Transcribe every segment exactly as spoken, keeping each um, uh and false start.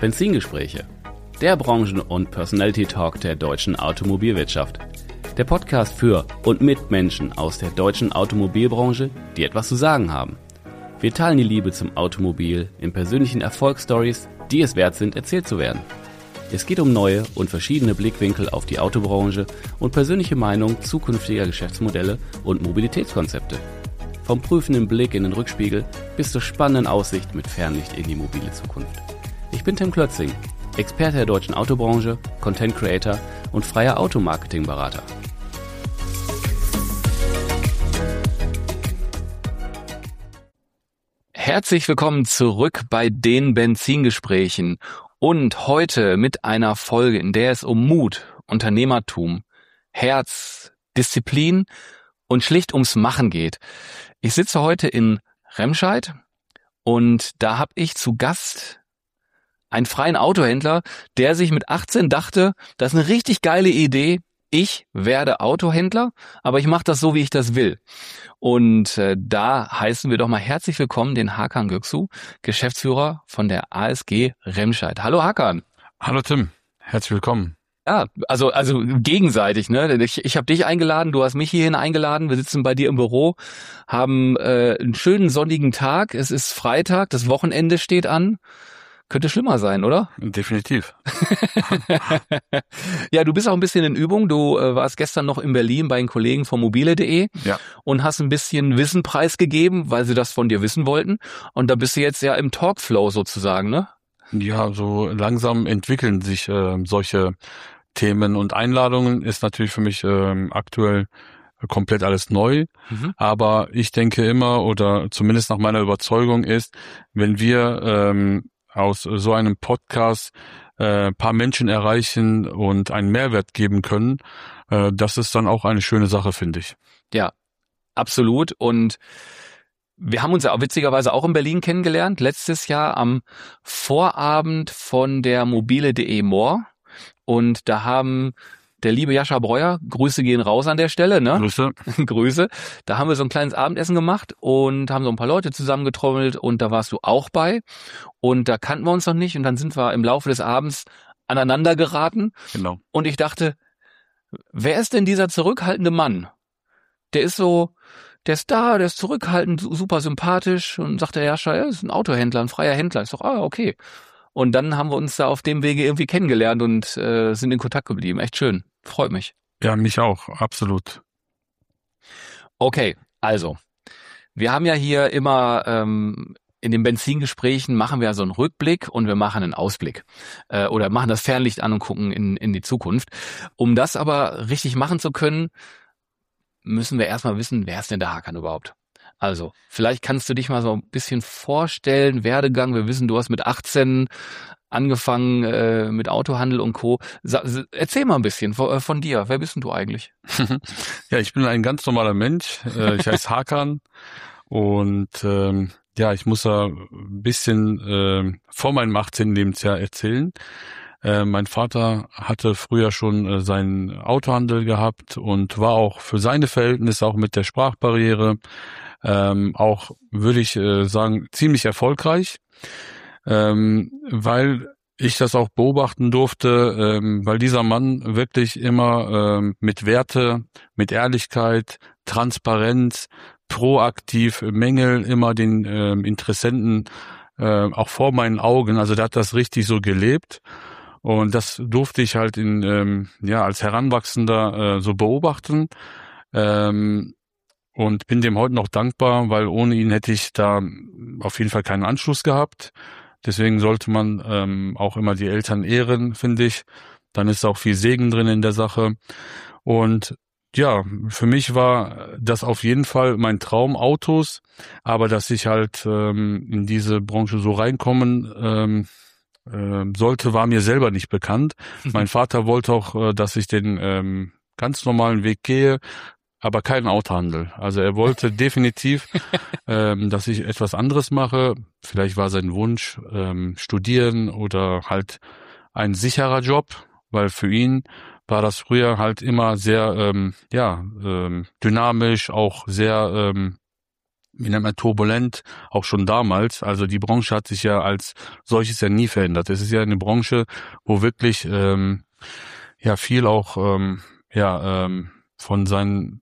Benzingespräche, der Branchen- und Personality-Talk der deutschen Automobilwirtschaft. Der Podcast für und mit Menschen aus der deutschen Automobilbranche, die etwas zu sagen haben. Wir teilen die Liebe zum Automobil in persönlichen Erfolgsstories, die es wert sind, erzählt zu werden. Es geht um neue und verschiedene Blickwinkel auf die Autobranche und persönliche Meinung zukünftiger Geschäftsmodelle und Mobilitätskonzepte. Vom prüfenden Blick in den Rückspiegel bis zur spannenden Aussicht mit Fernlicht in die mobile Zukunft. Ich bin Tim Klötzing, Experte der deutschen Autobranche, Content Creator und freier Automarketing-Berater. Herzlich willkommen zurück bei den Benzingesprächen und heute mit einer Folge, in der es um Mut, Unternehmertum, Herz, Disziplin und schlicht ums Machen geht. Ich sitze heute in Remscheid und da habe ich zu Gast einen freien Autohändler, der sich mit achtzehn dachte, das ist eine richtig geile Idee. Ich werde Autohändler, aber ich mache das so, wie ich das will. Und äh, da heißen wir doch mal herzlich willkommen den Hakan Göksu, Geschäftsführer von der A S G Remscheid. Hallo Hakan. Hallo Tim, herzlich willkommen. Ja, also also gegenseitig, ne? Ich, ich habe dich eingeladen, du hast mich hierhin eingeladen. Wir sitzen bei dir im Büro, haben äh, einen schönen sonnigen Tag. Es ist Freitag, das Wochenende steht an. Könnte schlimmer sein, oder? Definitiv. Ja, du bist auch ein bisschen in Übung. Du äh, warst gestern noch in Berlin bei den Kollegen von mobile punkt de ja. und hast ein bisschen Wissen preisgegeben, weil sie das von dir wissen wollten. Und da bist du jetzt ja im Talkflow sozusagen, ne? Ja, so langsam entwickeln sich äh, solche Themen und Einladungen. Ist natürlich für mich äh, aktuell komplett alles neu. Mhm. Aber ich denke immer, oder zumindest nach meiner Überzeugung ist, wenn wir ähm, aus so einem Podcast äh, paar Menschen erreichen und einen Mehrwert geben können, äh, das ist dann auch eine schöne Sache, finde ich. Ja, absolut. Und wir haben uns ja witzigerweise auch in Berlin kennengelernt, letztes Jahr am Vorabend von der mobile punkt de More. Und da haben der liebe Jascha Breuer, Grüße gehen raus an der Stelle, ne? Grüße. Grüße. Da haben wir so ein kleines Abendessen gemacht und haben so ein paar Leute zusammengetrommelt und da warst du auch bei. Und da kannten wir uns noch nicht und dann sind wir im Laufe des Abends aneinander geraten. Genau. Und ich dachte, wer ist denn dieser zurückhaltende Mann? Der ist so, der ist da, der ist zurückhaltend, super sympathisch und sagt der Jascha, er ist ein Autohändler, ein freier Händler. Ich sag, ah, okay. Und dann haben wir uns da auf dem Wege irgendwie kennengelernt und äh, sind in Kontakt geblieben. Echt schön. Freut mich. Ja, mich auch. Absolut. Okay, also, wir haben ja hier immer ähm, in den Benzingesprächen machen wir so einen Rückblick und wir machen einen Ausblick. Äh, oder machen das Fernlicht an und gucken in, in die Zukunft. Um das aber richtig machen zu können, müssen wir erstmal wissen, wer ist denn der Hakan überhaupt? Also, vielleicht kannst du dich mal so ein bisschen vorstellen, Werdegang. Wir wissen, du hast mit achtzehn angefangen äh, mit Autohandel und Co. Sa- Erzähl mal ein bisschen von, äh, von dir. Wer bist denn du eigentlich? Ja, ich bin ein ganz normaler Mensch. Äh, ich heiße Hakan und ähm, ja, ich muss da ein bisschen äh, vor meinem achtzehnten Lebensjahr erzählen. Äh, mein Vater hatte früher schon äh, seinen Autohandel gehabt und war auch für seine Verhältnisse, auch mit der Sprachbarriere, ähm, auch, würde ich äh, sagen, ziemlich erfolgreich, ähm, weil ich das auch beobachten durfte, ähm, weil dieser Mann wirklich immer ähm, mit Werte, mit Ehrlichkeit, Transparenz, proaktiv, Mängel immer den ähm, Interessenten äh, auch vor meinen Augen, also der hat das richtig so gelebt. Und das durfte ich halt in ähm, ja als Heranwachsender äh, so beobachten ähm, und bin dem heute noch dankbar, weil ohne ihn hätte ich da auf jeden Fall keinen Anschluss gehabt. Deswegen sollte man ähm, auch immer die Eltern ehren, finde ich. Dann ist auch viel Segen drin in der Sache. Und ja, für mich war das auf jeden Fall mein Traum, Autos, aber dass ich halt ähm, in diese Branche so reinkommen ähm, sollte, war mir selber nicht bekannt. Mein Vater wollte auch, dass ich den ähm, ganz normalen Weg gehe, aber keinen Autohandel. Also er wollte definitiv, ähm, dass ich etwas anderes mache. Vielleicht war sein Wunsch ähm, studieren oder halt ein sicherer Job, weil für ihn war das früher halt immer sehr ähm, ja ähm, dynamisch, auch sehr ähm, wie nennt man, turbulent, auch schon damals. Also die Branche hat sich ja als solches ja nie verändert. Es ist ja eine Branche, wo wirklich ähm, ja viel auch ähm, ja ähm, von seinem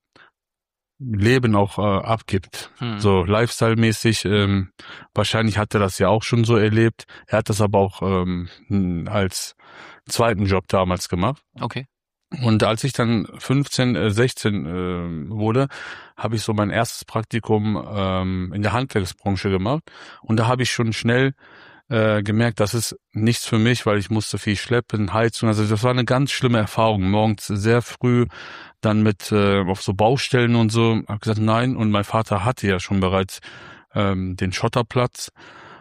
Leben auch äh, abgibt. Hm. So Lifestyle-mäßig. Ähm, wahrscheinlich hat er das ja auch schon so erlebt. Er hat das aber auch ähm, als zweiten Job damals gemacht. Okay. Und als ich dann fünfzehn, sechzehn äh, wurde, habe ich so mein erstes Praktikum ähm, in der Handwerksbranche gemacht. Und da habe ich schon schnell äh, gemerkt, das ist nichts für mich, weil ich musste viel schleppen, heizen. Also das war eine ganz schlimme Erfahrung. Morgens sehr früh, dann mit äh, auf so Baustellen und so. Habe gesagt, nein. Und mein Vater hatte ja schon bereits ähm, den Schotterplatz.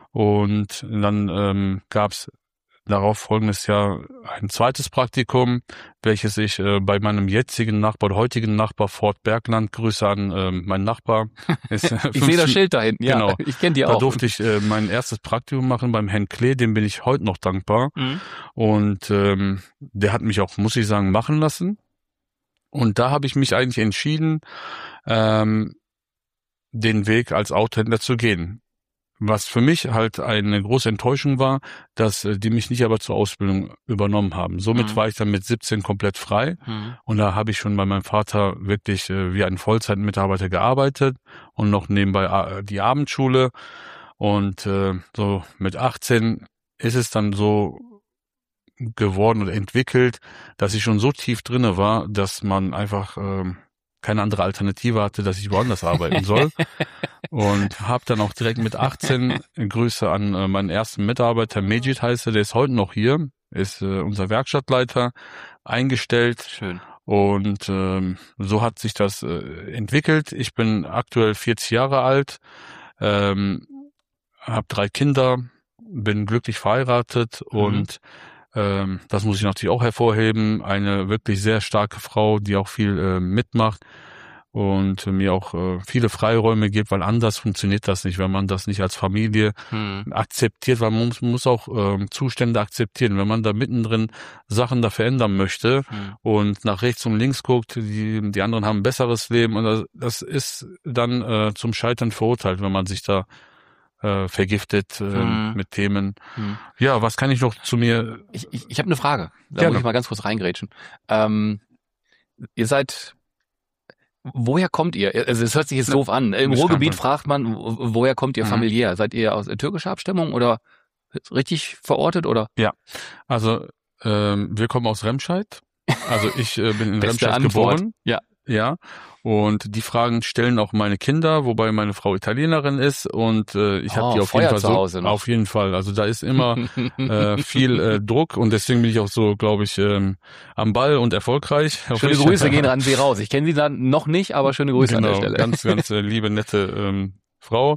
Und dann ähm, gab's darauf folgendes Jahr ein zweites Praktikum, welches ich äh, bei meinem jetzigen Nachbar, heutigen Nachbar Fort Bergland, Grüße an äh, meinen Nachbar. Ist, äh, ich sehe das Schild da hinten, ja, genau. Ich kenne die da auch. Da durfte ich äh, mein erstes Praktikum machen beim Herrn Klee, dem bin ich heute noch dankbar. Mhm. Und ähm, der hat mich auch, muss ich sagen, machen lassen. Und da habe ich mich eigentlich entschieden, ähm, den Weg als Autohändler zu gehen. Was für mich halt eine große Enttäuschung war, dass die mich nicht aber zur Ausbildung übernommen haben. Somit mhm. war ich dann mit siebzehn komplett frei. Mhm. Und da habe ich schon bei meinem Vater wirklich äh, wie ein Vollzeitmitarbeiter gearbeitet und noch nebenbei äh, die Abendschule. Und äh, so mit achtzehn ist es dann so geworden und entwickelt, dass ich schon so tief drinne war, dass man einfach äh, keine andere Alternative hatte, dass ich woanders arbeiten soll. Und habe dann auch direkt mit achtzehn Grüße an äh, meinen ersten Mitarbeiter, Mejid heißt er, der ist heute noch hier, ist äh, unser Werkstattleiter, eingestellt. Schön. Und ähm, so hat sich das äh, entwickelt. Ich bin aktuell vierzig Jahre alt, ähm, habe drei Kinder, bin glücklich verheiratet mhm. und ähm, das muss ich natürlich auch hervorheben, eine wirklich sehr starke Frau, die auch viel äh, mitmacht und mir auch äh, viele Freiräume gibt, weil anders funktioniert das nicht, wenn man das nicht als Familie hm. akzeptiert, weil man muss, man muss auch äh, Zustände akzeptieren. Wenn man da mittendrin Sachen da verändern möchte hm. und nach rechts und links guckt, die, die anderen haben ein besseres Leben und das, das ist dann äh, zum Scheitern verurteilt, wenn man sich da äh, vergiftet äh, hm. mit Themen. Hm. Ja, was kann ich noch zu mir... Ich, ich, ich habe eine Frage, da Gerne. muss ich mal ganz kurz reingrätschen. Ähm, ihr seid... Woher kommt ihr? Also es hört sich jetzt doof an. Im Ruhrgebiet fragt man, woher kommt ihr familiär? Mhm. Seid ihr aus türkischer Abstammung oder richtig verortet oder? Ja, also ähm, wir kommen aus Remscheid. Also ich äh, bin in Remscheid Antwort. geboren. Ja. Ja. Und die Fragen stellen auch meine Kinder, wobei meine Frau Italienerin ist und äh, ich oh, habe die auf Feuer jeden Fall zu Hause so, noch. Auf jeden Fall. Also da ist immer äh, viel äh, Druck und deswegen bin ich auch so, glaube ich, ähm, am Ball und erfolgreich. Schöne Grüße gehen an Sie raus. Ich kenne Sie dann noch nicht, aber schöne Grüße genau, an der Stelle. Ganz, ganz äh, liebe, nette ähm, Frau.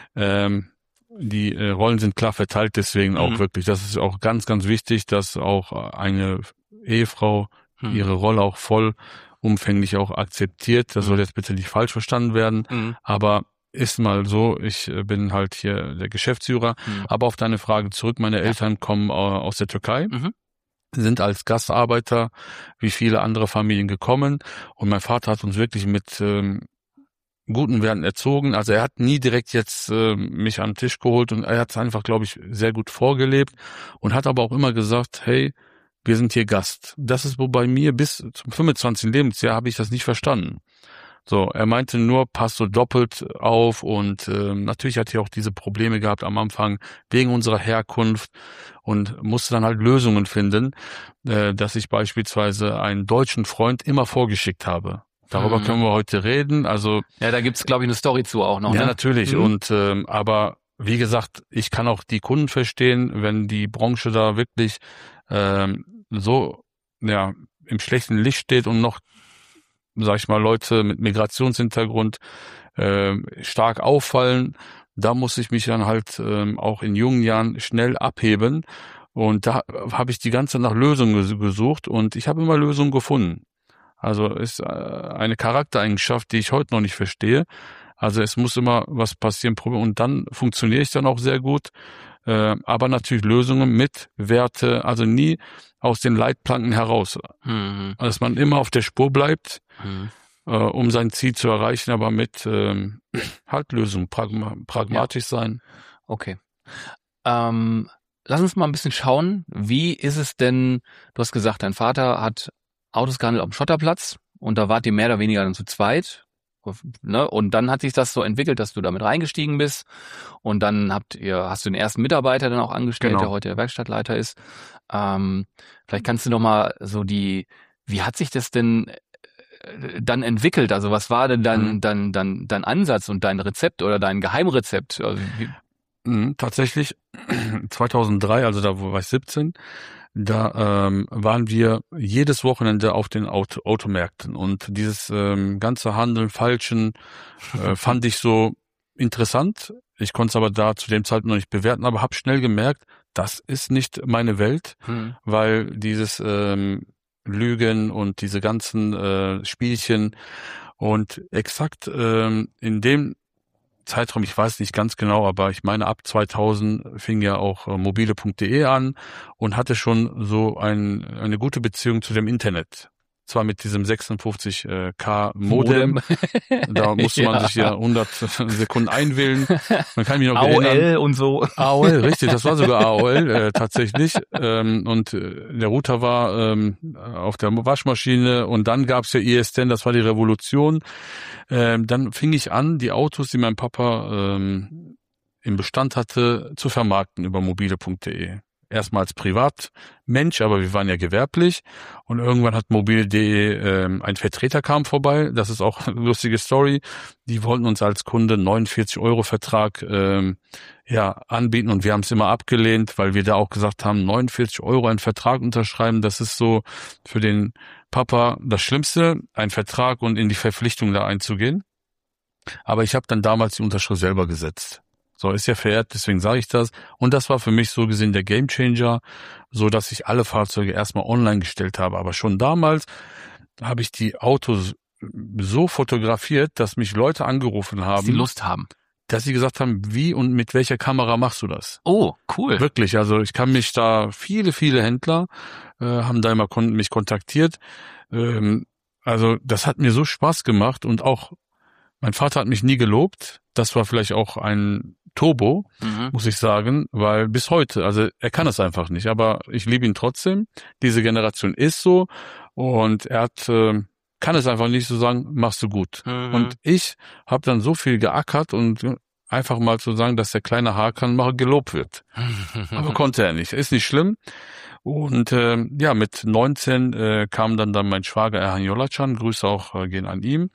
Ähm, die äh, Rollen sind klar verteilt, deswegen mhm. auch wirklich. Das ist auch ganz, ganz wichtig, dass auch eine Ehefrau mhm. ihre Rolle auch voll umfänglich auch akzeptiert. Das soll jetzt bitte nicht falsch verstanden werden, mhm. aber ist mal so, ich bin halt hier der Geschäftsführer. Mhm. Aber auf deine Frage zurück, meine Eltern ja. kommen aus der Türkei, mhm. sind als Gastarbeiter wie viele andere Familien gekommen und mein Vater hat uns wirklich mit ähm, guten Werten erzogen. Also er hat nie direkt jetzt äh, mich an den Tisch geholt und er hat es einfach, glaube ich, sehr gut vorgelebt und hat aber auch immer gesagt, hey, wir sind hier Gast. Das ist, wo bei mir bis zum fünfundzwanzigsten Lebensjahr habe ich das nicht verstanden. So, er meinte nur, passt so doppelt auf und äh, natürlich hat er auch diese Probleme gehabt am Anfang wegen unserer Herkunft und musste dann halt Lösungen finden, äh, dass ich beispielsweise einen deutschen Freund immer vorgeschickt habe. Darüber mhm. können wir heute reden. Also ja, da gibt's, glaube ich, eine Story zu auch noch. Ja, ne? natürlich. Mhm. Und ähm, aber wie gesagt, ich kann auch die Kunden verstehen, wenn die Branche da wirklich ähm, so ja im schlechten Licht steht und noch, sag ich mal, Leute mit Migrationshintergrund äh, stark auffallen. Da muss ich mich dann halt ähm, auch in jungen Jahren schnell abheben. Und da habe ich die ganze Zeit nach Lösungen gesucht und ich habe immer Lösungen gefunden. Also ist eine Charaktereigenschaft, die ich heute noch nicht verstehe. Also es muss immer was passieren und dann funktioniere ich dann auch sehr gut. Äh, aber natürlich Lösungen mit Werte, also nie aus den Leitplanken heraus. Mhm. Dass man immer auf der Spur bleibt. Mhm. äh, um sein Ziel zu erreichen, aber mit ähm, halt Lösung, pragma pragmatisch ja. sein. Okay. Ähm, lass uns mal ein bisschen schauen, wie ist es denn, du hast gesagt, dein Vater hat Autos gehandelt auf dem Schotterplatz und da wart ihr mehr oder weniger dann zu zweit. Ne? Und dann hat sich das so entwickelt, dass du damit reingestiegen bist und dann habt ihr, hast du den ersten Mitarbeiter dann auch angestellt, genau. der heute der Werkstattleiter ist. Ähm, vielleicht kannst du noch mal so die, wie hat sich das denn dann entwickelt? Also was war denn dann, mhm. dann, dann, dein Ansatz und dein Rezept oder dein Geheimrezept? Also wie mhm, tatsächlich zweitausenddrei, also da war ich siebzehn, da ähm, waren wir jedes Wochenende auf den Auto Automärkten und dieses ähm, ganze Handeln, Falschen äh, fand ich so interessant. Ich konnte es aber da zu dem Zeitpunkt noch nicht bewerten, aber habe schnell gemerkt, das ist nicht meine Welt, hm. weil dieses ähm, Lügen und diese ganzen äh, Spielchen und exakt ähm, in dem Zeitraum, ich weiß nicht ganz genau, aber ich meine ab zweitausend fing ja auch äh, mobile punkt de an und hatte schon so ein, eine gute Beziehung zu dem Internet. Zwar mit diesem sechsundfünfzig K Modem, Modem. Da musste man ja. sich ja hundert Sekunden einwählen. Man kann mich noch A O L erinnern. Und so. A O L, richtig, das war sogar A O L äh, tatsächlich. Ähm, und äh, der Router war ähm, auf der Waschmaschine und dann gab's ja I S D N, das war die Revolution. Ähm, dann fing ich an, die Autos, die mein Papa ähm, im Bestand hatte, zu vermarkten über mobile punkt de. Erstmal als Privatmensch, aber wir waren ja gewerblich und irgendwann hat mobile punkt de ähm, ein Vertreter kam vorbei, das ist auch eine lustige Story, die wollten uns als Kunde neunundvierzig Euro Vertrag ähm, ja anbieten und wir haben es immer abgelehnt, weil wir da auch gesagt haben, neunundvierzig Euro einen Vertrag unterschreiben, das ist so für den Papa das Schlimmste, einen Vertrag und in die Verpflichtung da einzugehen. Aber ich habe dann damals die Unterschrift selber gesetzt. So, ist ja verehrt, deswegen sage ich das. Und das war für mich so gesehen der Gamechanger, so dass ich alle Fahrzeuge erstmal online gestellt habe. Aber schon damals habe ich die Autos so fotografiert, dass mich Leute angerufen haben. Dass sie Lust haben. Dass sie gesagt haben, wie und mit welcher Kamera machst du das? Oh, cool. Wirklich, also ich kann mich da, viele, viele Händler äh, haben da immer kon- mich kontaktiert. Ähm, also das hat mir so Spaß gemacht und auch mein Vater hat mich nie gelobt. Das war vielleicht auch ein Turbo, mhm. muss ich sagen, weil bis heute, also er kann es einfach nicht, aber ich liebe ihn trotzdem. Diese Generation ist so und er hat, äh, kann es einfach nicht so sagen, machst du gut. Mhm. Und ich habe dann so viel geackert und einfach mal zu sagen, dass der kleine Hakan mal gelobt wird. Aber konnte er nicht, ist nicht schlimm. Und äh, ja, mit neunzehn äh, kam dann dann mein Schwager Erhan Jolacan, Grüße auch äh, gehen an ihm.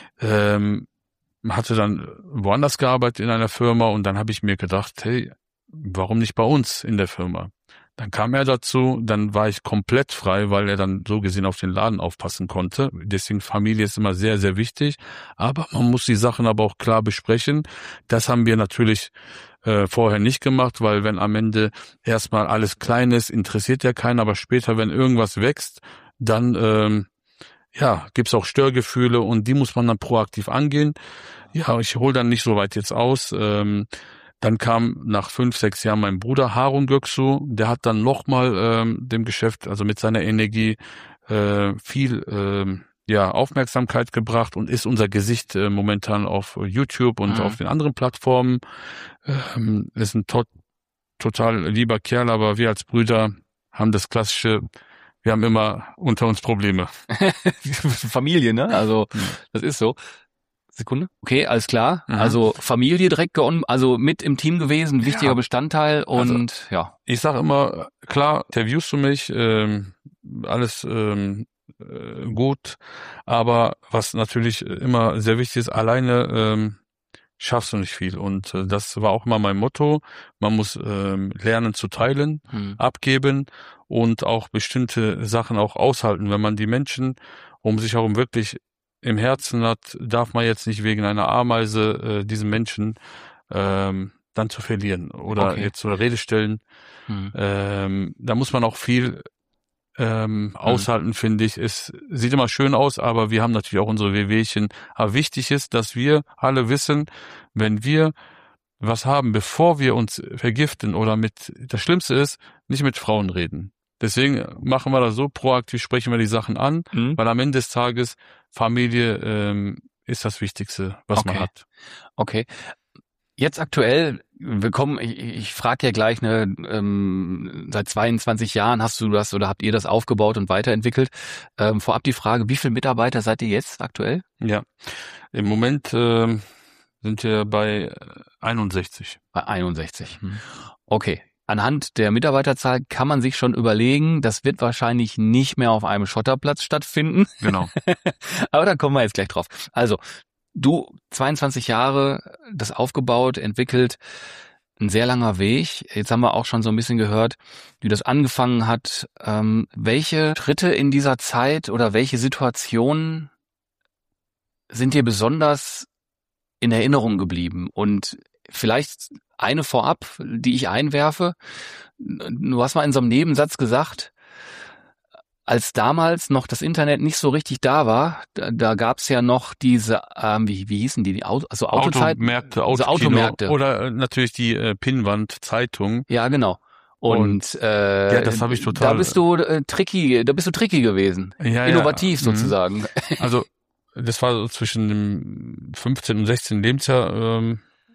Ähm, hatte dann woanders gearbeitet in einer Firma und dann habe ich mir gedacht, hey, warum nicht bei uns in der Firma? Dann kam er dazu, dann war ich komplett frei, weil er dann so gesehen auf den Laden aufpassen konnte. Deswegen Familie ist immer sehr, sehr wichtig. Aber man muss die Sachen aber auch klar besprechen. Das haben wir natürlich äh, vorher nicht gemacht, weil wenn am Ende erstmal alles klein ist, interessiert ja keinen. Aber später, wenn irgendwas wächst, dann ähm, ja, gibt's auch Störgefühle und die muss man dann proaktiv angehen. Ja, ich hole dann nicht so weit jetzt aus. Ähm, dann kam nach fünf, sechs Jahren mein Bruder Harun Göksu. Der hat dann nochmal ähm, dem Geschäft, also mit seiner Energie, äh, viel ähm, ja Aufmerksamkeit gebracht und ist unser Gesicht äh, momentan auf YouTube und mhm. auf den anderen Plattformen. Ähm, ist ein to total lieber Kerl, aber wir als Brüder haben das klassische, wir haben immer unter uns Probleme. Familie, ne? Also, das ist so. Sekunde. Okay, alles klar. Mhm. Also Familie direkt geon, also mit im Team gewesen, wichtiger ja. Bestandteil und also, ja. Ich sage immer, klar, interviewst du mich, ähm, alles ähm, äh, gut, aber was natürlich immer sehr wichtig ist, alleine ähm, schaffst du nicht viel und äh, das war auch immer mein Motto. Man muss ähm, lernen zu teilen, mhm. abgeben und auch bestimmte Sachen auch aushalten. Wenn man die Menschen um sich herum wirklich im Herzen hat, darf man jetzt nicht wegen einer Ameise äh, diesen Menschen ähm, dann zu verlieren oder okay. jetzt zur Rede stellen. Mhm. Ähm, da muss man auch viel ähm, aushalten, mhm. finde ich. Es sieht immer schön aus, aber wir haben natürlich auch unsere Wehwehchen. Aber wichtig ist, dass wir alle wissen, wenn wir was haben, bevor wir uns vergiften oder mit, das Schlimmste ist, nicht mit Frauen reden. Deswegen machen wir das so, proaktiv sprechen wir die Sachen an, mhm. weil am Ende des Tages Familie ähm, ist das Wichtigste, was okay. man hat. Okay. Jetzt aktuell, wir kommen, ich, ich frage ja gleich, ne, ähm, seit zweiundzwanzig Jahren hast du das oder habt ihr das aufgebaut und weiterentwickelt. Ähm, vorab die Frage, wie viele Mitarbeiter seid ihr jetzt aktuell? Ja, im Moment äh, sind wir bei einundsechzig. Bei einundsechzig. Hm. Okay. Anhand der Mitarbeiterzahl kann man sich schon überlegen, das wird wahrscheinlich nicht mehr auf einem Schotterplatz stattfinden. Genau. Aber da kommen wir jetzt gleich drauf. Also, du, zweiundzwanzig Jahre, das aufgebaut, entwickelt, ein sehr langer Weg. Jetzt haben wir auch schon so ein bisschen gehört, wie das angefangen hat. Ähm, welche Schritte in dieser Zeit oder welche Situationen sind dir besonders in Erinnerung geblieben? Und vielleicht eine vorab, die ich einwerfe. Du hast mal in so einem Nebensatz gesagt, als damals noch das Internet nicht so richtig da war, da, da gab's ja noch diese, ähm, wie, wie hießen die, die Auto, also Autozeiten? Automärkte, also Automärkte. Oder äh, natürlich die äh, Pinnwand-Zeitung. Ja, genau. Und, und äh, ja, das habe ich total. Da bist du äh, tricky, da bist du tricky gewesen. Ja, Innovativ ja. sozusagen. Also das war so zwischen dem fünfzehnten und sechzehnten Lebensjahr, ähm,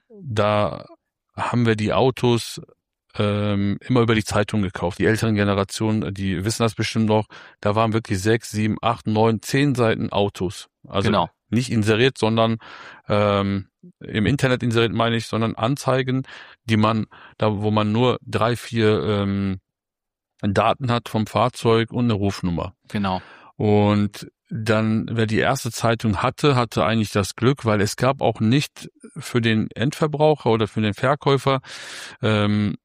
da haben wir die Autos ähm, immer über die Zeitung gekauft. Die älteren Generationen, die wissen das bestimmt noch, da waren wirklich sechs, sieben, acht, neun, zehn Seiten Autos. Also genau. Nicht inseriert, sondern ähm, im Internet inseriert meine ich, sondern Anzeigen, die man, da wo man nur drei, vier ähm, Daten hat vom Fahrzeug und eine Rufnummer. Genau. Und dann, wer die erste Zeitung hatte, hatte eigentlich das Glück, weil es gab auch nicht für den Endverbraucher oder für den Verkäufer, ähm,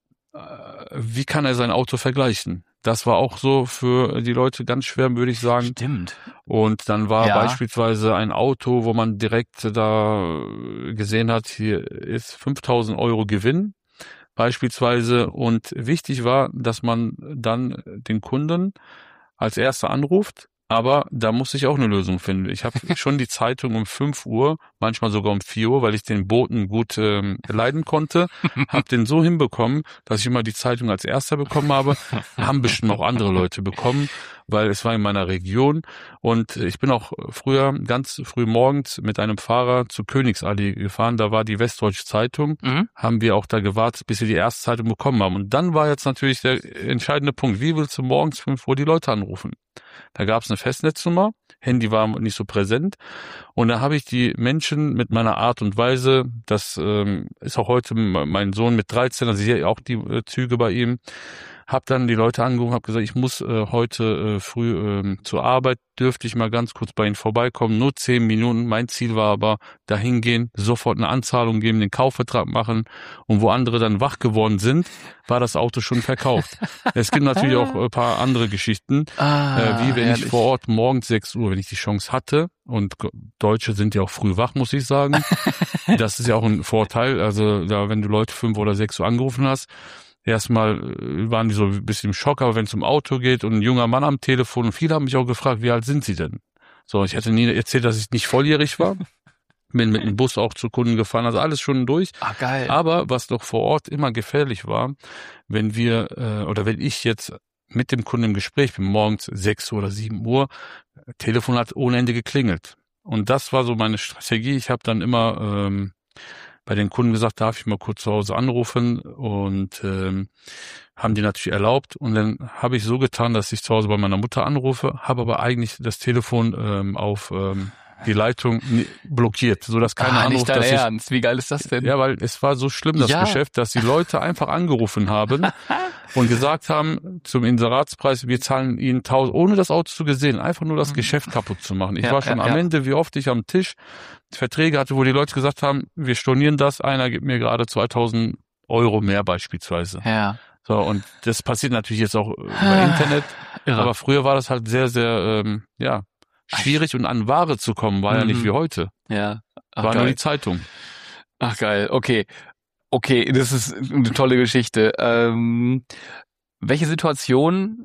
wie kann er sein Auto vergleichen? Das war auch so für die Leute ganz schwer, würde ich sagen. Stimmt. Und dann war ja. beispielsweise ein Auto, wo man direkt da gesehen hat, hier ist fünftausend Euro Gewinn beispielsweise. Und wichtig war, dass man dann den Kunden als Erster anruft. Aber da muss ich auch eine Lösung finden. Ich habe schon die Zeitung um fünf Uhr, manchmal sogar um vier Uhr, weil ich den Boten gut ähm, leiden konnte, habe den so hinbekommen, dass ich immer die Zeitung als Erster bekommen habe. Haben bestimmt auch andere Leute bekommen, weil es war in meiner Region. Und ich bin auch früher, ganz früh morgens mit einem Fahrer zur Königsallee gefahren. Da war die Westdeutsche Zeitung. Mhm. Haben wir auch da gewartet, bis wir die erste Zeitung bekommen haben. Und dann war jetzt natürlich der entscheidende Punkt. Wie willst du morgens fünf Uhr die Leute anrufen? Da gab es eine Festnetznummer, Handy war nicht so präsent und da habe ich die Menschen mit meiner Art und Weise, das ähm, ist auch heute mein Sohn mit dreizehn, also ich sehe auch die äh, Züge bei ihm, habe dann die Leute angerufen, habe gesagt, ich muss äh, heute äh, früh äh, zur Arbeit, dürfte ich mal ganz kurz bei Ihnen vorbeikommen, nur zehn Minuten. Mein Ziel war aber, dahin gehen, sofort eine Anzahlung geben, den Kaufvertrag machen und wo andere dann wach geworden sind, war das Auto schon verkauft. Es gibt natürlich auch ein paar andere Geschichten, ah, äh, wie wenn herrlich. ich vor Ort morgens sechs Uhr, wenn ich die Chance hatte, und Deutsche sind ja auch früh wach, muss ich sagen, das ist ja auch ein Vorteil, also da, wenn du Leute fünf oder sechs Uhr angerufen hast, erstmal waren die so ein bisschen im Schock, aber wenn es um Auto geht und ein junger Mann am Telefon, und viele haben mich auch gefragt, wie alt sind sie denn? So, ich hätte nie erzählt, dass ich nicht volljährig war. Bin mit dem Bus auch zu Kunden gefahren, also alles schon durch. Ah, geil. Aber was doch vor Ort immer gefährlich war, wenn wir, äh, oder wenn ich jetzt mit dem Kunden im Gespräch bin, morgens sechs oder sieben Uhr, Telefon hat ohne Ende geklingelt. Und das war so meine Strategie. Ich habe dann immer ähm, bei den Kunden gesagt, darf ich mal kurz zu Hause anrufen, und ähm, haben die natürlich erlaubt. Und dann habe ich so getan, dass ich zu Hause bei meiner Mutter anrufe, habe aber eigentlich das Telefon ähm, auf ähm, die Leitung blockiert, so dass keiner ah, anruft. Nicht dein dass Ernst, ich, wie geil ist das denn? Ja, weil es war so schlimm, das ja. Geschäft, dass die Leute einfach angerufen haben und gesagt haben, zum Inseratspreis, wir zahlen ihnen tausend, ohne das Auto zu gesehen, einfach nur das Geschäft kaputt zu machen. Ich ja, war schon ja, am ja. Ende, wie oft ich am Tisch Verträge hatte, wo die Leute gesagt haben, wir stornieren das, einer gibt mir gerade zweitausend Euro mehr beispielsweise. Ja. So, und das passiert natürlich jetzt auch über Internet, Irre. Aber früher war das halt sehr, sehr, ähm, ja, schwierig, und an Ware zu kommen, war mhm. ja nicht wie heute. Ja. Ach, war geil. nur die Zeitung. Ach geil, okay. Okay, das ist eine tolle Geschichte. Ähm, welche Situation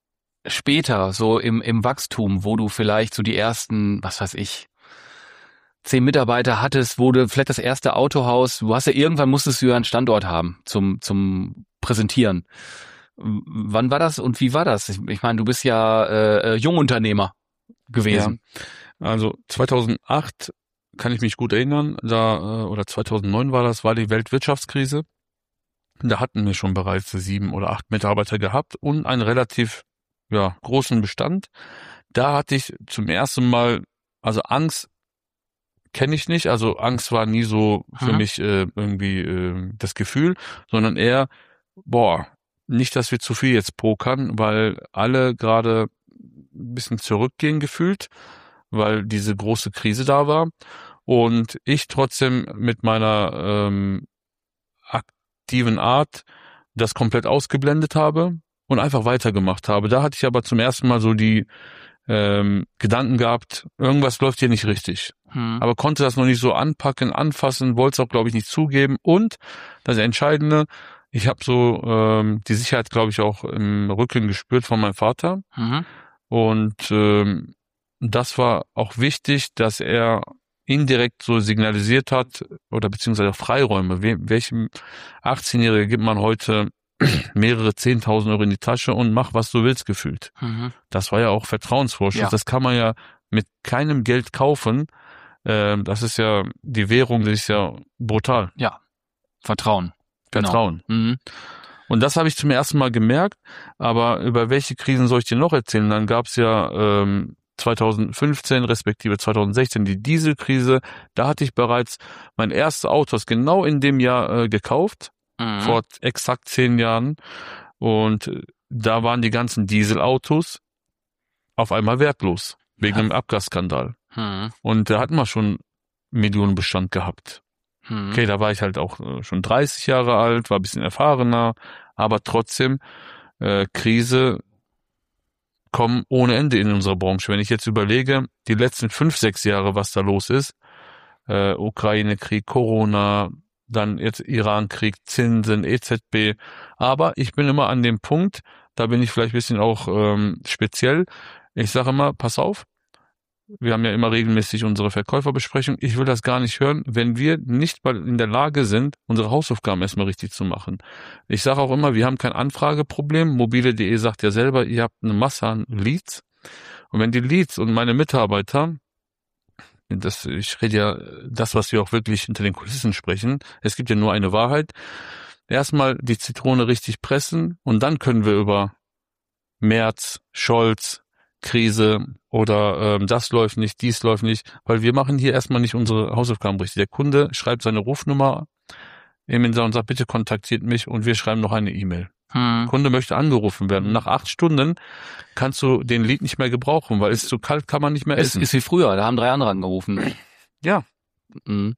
später, so im, im Wachstum, wo du vielleicht so die ersten, was weiß ich, zehn Mitarbeiter hattest, wo du vielleicht das erste Autohaus, du hast ja irgendwann musstest du ja einen Standort haben zum, zum Präsentieren. Wann war das und wie war das? Ich, ich meine, du bist ja äh, Jungunternehmer gewesen. Ja, also zweitausendacht kann ich mich gut erinnern, da oder zweitausendneun war das, war die Weltwirtschaftskrise. Da hatten wir schon bereits sieben oder acht Mitarbeiter gehabt und einen relativ ja großen Bestand. Da hatte ich zum ersten Mal, also Angst kenne ich nicht, also Angst war nie so für mhm. mich äh, irgendwie äh, das Gefühl, sondern eher, boah, nicht, dass wir zu viel jetzt pokern, weil alle gerade ein bisschen zurückgehen gefühlt, weil diese große Krise da war und ich trotzdem mit meiner ähm, aktiven Art das komplett ausgeblendet habe und einfach weitergemacht habe. Da hatte ich aber zum ersten Mal so die ähm, Gedanken gehabt, irgendwas läuft hier nicht richtig. Hm. Aber konnte das noch nicht so anpacken, anfassen, wollte es auch, glaube ich, nicht zugeben. Und das Entscheidende, ich habe so ähm, die Sicherheit, glaube ich, auch im Rücken gespürt von meinem Vater. Mhm. Und ähm, das war auch wichtig, dass er indirekt so signalisiert hat oder beziehungsweise Freiräume. We- welchem achtzehnjährigen gibt man heute mehrere zehntausend Euro in die Tasche und mach, was du willst, gefühlt. Mhm. Das war ja auch Vertrauensvorschuss. Ja. Das kann man ja mit keinem Geld kaufen. Ähm, das ist ja, die Währung, das ist ja brutal. Ja, Vertrauen. Vertrauen. Genau. Mhm. Und das habe ich zum ersten Mal gemerkt. Aber über welche Krisen soll ich dir noch erzählen? Dann gab es ja ähm, zweitausendfünfzehn respektive zweitausendsechzehn die Dieselkrise. Da hatte ich bereits mein erstes Auto genau in dem Jahr äh, gekauft. Mhm. Vor exakt zehn Jahren. Und da waren die ganzen Dieselautos auf einmal wertlos. Wegen ja. einem Abgasskandal. Mhm. Und da hatten wir schon Millionenbestand gehabt. Mhm. Okay, da war ich halt auch schon dreißig Jahre alt, war ein bisschen erfahrener, aber trotzdem äh, Krise kommen ohne Ende in unserer Branche. Wenn ich jetzt überlege, die letzten fünf, sechs Jahre, was da los ist, äh, Ukraine-Krieg, Corona, dann jetzt Iran-Krieg, Zinsen, E Z B. Aber ich bin immer an dem Punkt, da bin ich vielleicht ein bisschen auch ähm, speziell. Ich sage immer, pass auf, wir haben ja immer regelmäßig unsere Verkäuferbesprechung. Ich will das gar nicht hören, wenn wir nicht mal in der Lage sind, unsere Hausaufgaben erstmal richtig zu machen. Ich sage auch immer, wir haben kein Anfrageproblem. Mobile punkt de sagt ja selber, ihr habt eine Masse an Leads. Und wenn die Leads und meine Mitarbeiter, das, ich rede ja das, was wir auch wirklich hinter den Kulissen sprechen, es gibt ja nur eine Wahrheit, erstmal die Zitrone richtig pressen und dann können wir über Merz, Scholz, Krise oder ähm, das läuft nicht, dies läuft nicht, weil wir machen hier erstmal nicht unsere Hausaufgaben richtig. Der Kunde schreibt seine Rufnummer im Insa und sagt, bitte kontaktiert mich und wir schreiben noch eine E-Mail. Hm. Der Kunde möchte angerufen werden. Und nach acht Stunden kannst du den Lied nicht mehr gebrauchen, weil es ist zu kalt, kann man nicht mehr essen. Es ist wie früher, da haben drei andere angerufen. Ja. Mhm.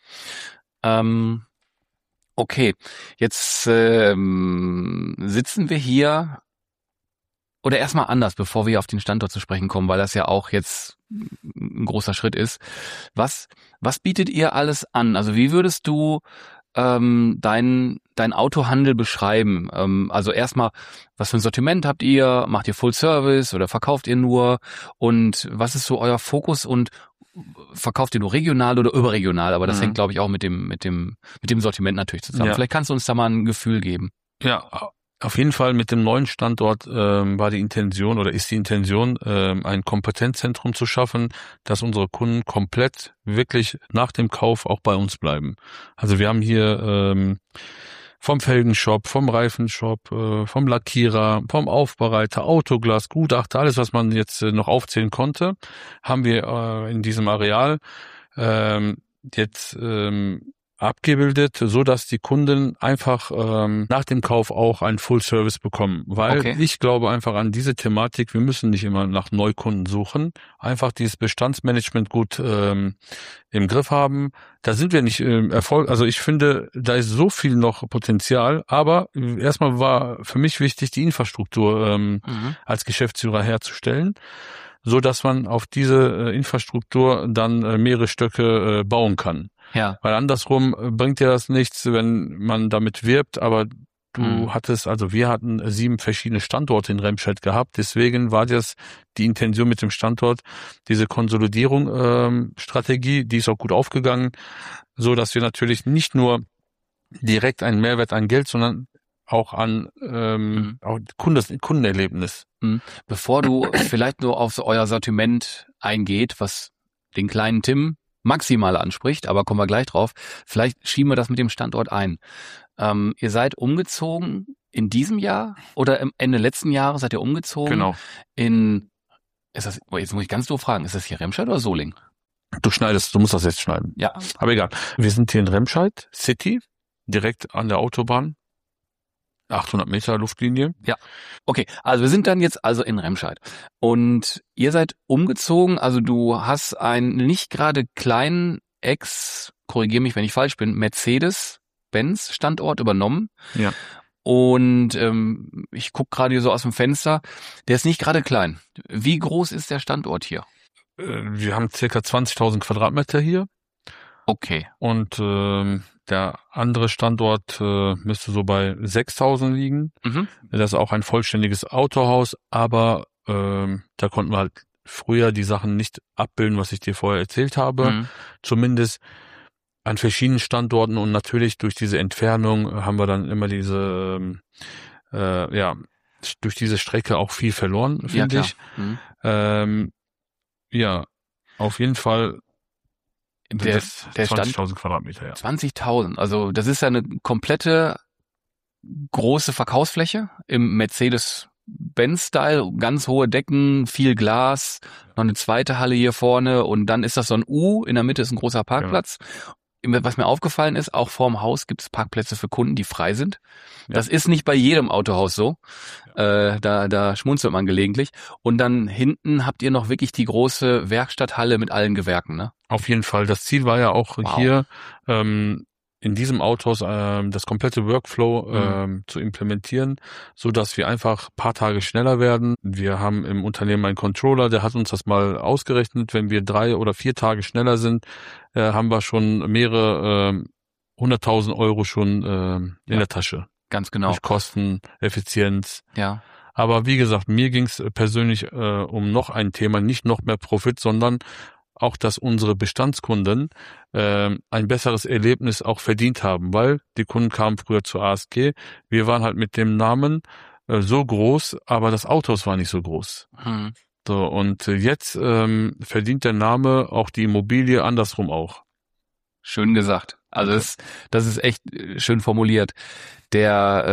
Ähm, okay, jetzt ähm, sitzen wir hier. Oder erstmal anders, bevor wir auf den Standort zu sprechen kommen, weil das ja auch jetzt ein großer Schritt ist. Was was bietet ihr alles an? Also wie würdest du ähm, dein dein Autohandel beschreiben? Ähm, also erstmal, was für ein Sortiment habt ihr? Macht ihr Full Service oder verkauft ihr nur? Und was ist so euer Fokus und verkauft ihr nur regional oder überregional? Aber das mhm. hängt, glaube ich, auch mit dem mit dem mit dem Sortiment natürlich zusammen. Ja. Vielleicht kannst du uns da mal ein Gefühl geben. Ja. Auf jeden Fall mit dem neuen Standort ähm, war die Intention oder ist die Intention, ähm, ein Kompetenzzentrum zu schaffen, dass unsere Kunden komplett wirklich nach dem Kauf auch bei uns bleiben. Also wir haben hier ähm, vom Felgenshop, vom Reifenshop, äh, vom Lackierer, vom Aufbereiter, Autoglas, Gutachter, alles, was man jetzt äh, noch aufzählen konnte, haben wir äh, in diesem Areal ähm, jetzt ähm, abgebildet, so dass die Kunden einfach ähm, nach dem Kauf auch einen Full Service bekommen, weil okay. ich glaube einfach an diese Thematik, wir müssen nicht immer nach Neukunden suchen, einfach dieses Bestandsmanagement gut ähm, im Griff haben. Da sind wir nicht ähm, Erfolg, also ich finde, da ist so viel noch Potenzial, aber erstmal war für mich wichtig, die Infrastruktur ähm, mhm. als Geschäftsführer herzustellen, so dass man auf diese äh, Infrastruktur dann äh, mehrere Stöcke äh, bauen kann. Ja. Weil andersrum bringt dir das nichts, wenn man damit wirbt, aber du mhm. hattest, also wir hatten sieben verschiedene Standorte in Remscheid gehabt, deswegen war das die Intention mit dem Standort, diese Konsolidierung ähm, Strategie, die ist auch gut aufgegangen, so dass wir natürlich nicht nur direkt einen Mehrwert an Geld, sondern auch an ähm, mhm. auch Kunden, Kundenerlebnis. Mhm. Bevor du vielleicht nur auf euer Sortiment eingeht, was den kleinen Tim maximal anspricht, aber kommen wir gleich drauf, vielleicht schieben wir das mit dem Standort ein. Ähm, ihr seid umgezogen in diesem Jahr oder im Ende letzten Jahres seid ihr umgezogen? Genau. In, ist das, oh, jetzt muss ich ganz doof fragen, ist das hier Remscheid oder Solingen? Du schneidest, du musst das jetzt schneiden. Ja. Aber egal. Wir sind hier in Remscheid City, direkt an der Autobahn. achthundert Meter Luftlinie. Ja. Okay, also wir sind dann jetzt also in Remscheid. Und ihr seid umgezogen, also du hast einen nicht gerade kleinen Ex, korrigiere mich, wenn ich falsch bin, Mercedes-Benz-Standort übernommen. Ja. Und ähm, ich gucke gerade hier so aus dem Fenster, der ist nicht gerade klein. Wie groß ist der Standort hier? Wir haben circa zwanzigtausend Quadratmeter hier. Okay. Und ähm, der andere Standort äh, müsste so bei sechstausend liegen. Mhm. Das ist auch ein vollständiges Autohaus, aber ähm, da konnten wir halt früher die Sachen nicht abbilden, was ich dir vorher erzählt habe. Mhm. Zumindest an verschiedenen Standorten, und natürlich durch diese Entfernung haben wir dann immer diese, ähm, äh, ja, durch diese Strecke auch viel verloren, finde ja, ich. Mhm. Ähm, ja, auf jeden Fall. Der, der zwanzigtausend Quadratmeter, ja. zwanzigtausend, also das ist ja eine komplette große Verkaufsfläche im Mercedes-Benz-Style, ganz hohe Decken, viel Glas, noch eine zweite Halle hier vorne und dann ist das so ein U, in der Mitte ist ein großer Parkplatz. Ja. Was mir aufgefallen ist, auch vorm Haus gibt es Parkplätze für Kunden, die frei sind. Ja. Das ist nicht bei jedem Autohaus so. Ja. Äh, da, da schmunzelt man gelegentlich. Und dann hinten habt ihr noch wirklich die große Werkstatthalle mit allen Gewerken, ne? Auf jeden Fall. Das Ziel war ja auch wow. hier ähm, in diesem Autohaus ähm, das komplette Workflow mhm. ähm, zu implementieren, so dass wir einfach ein paar Tage schneller werden. Wir haben im Unternehmen einen Controller, der hat uns das mal ausgerechnet. Wenn wir drei oder vier Tage schneller sind, äh, haben wir schon mehrere äh, hunderttausend Euro schon äh, in ja. der Tasche. Ganz genau. Durch Kosten, Effizienz. Ja. Aber wie gesagt, mir ging es persönlich äh, um noch ein Thema, nicht noch mehr Profit, sondern auch, dass unsere Bestandskunden äh, ein besseres Erlebnis auch verdient haben, weil die Kunden kamen früher zur A S G. Wir waren halt mit dem Namen äh, so groß, aber das Autohaus war nicht so groß. Hm. So, und jetzt ähm, verdient der Name auch die Immobilie andersrum auch. Schön gesagt. Also das, das ist echt schön formuliert. Der